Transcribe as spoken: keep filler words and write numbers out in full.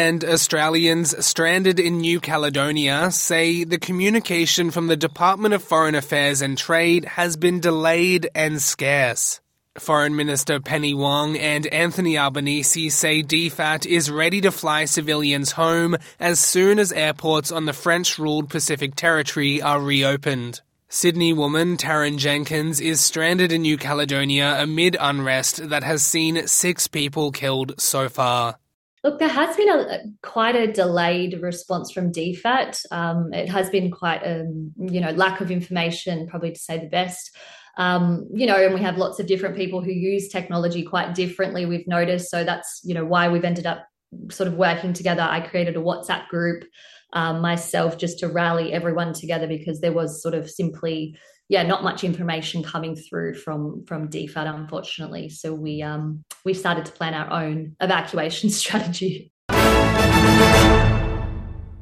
and Australians stranded in New Caledonia say the communication from the Department of Foreign Affairs and Trade has been delayed and scarce. Foreign Minister Penny Wong and Anthony Albanese say D FAT is ready to fly civilians home as soon as airports on the French-ruled Pacific Territory are reopened. Sydney woman Taryn Jenkins is stranded in New Caledonia amid unrest that has seen six people killed so far. Look, there has been a quite a delayed response from D FAT. Um, it has been quite a, you know, lack of information, probably to say the best. Um, you know, and we have lots of different people who use technology quite differently, we've noticed. So that's, you know, why we've ended up sort of working together. I created a WhatsApp group um, myself just to rally everyone together because there was sort of simply, yeah, not much information coming through from, from D FAT, unfortunately. So we, um, we started to plan our own evacuation strategy.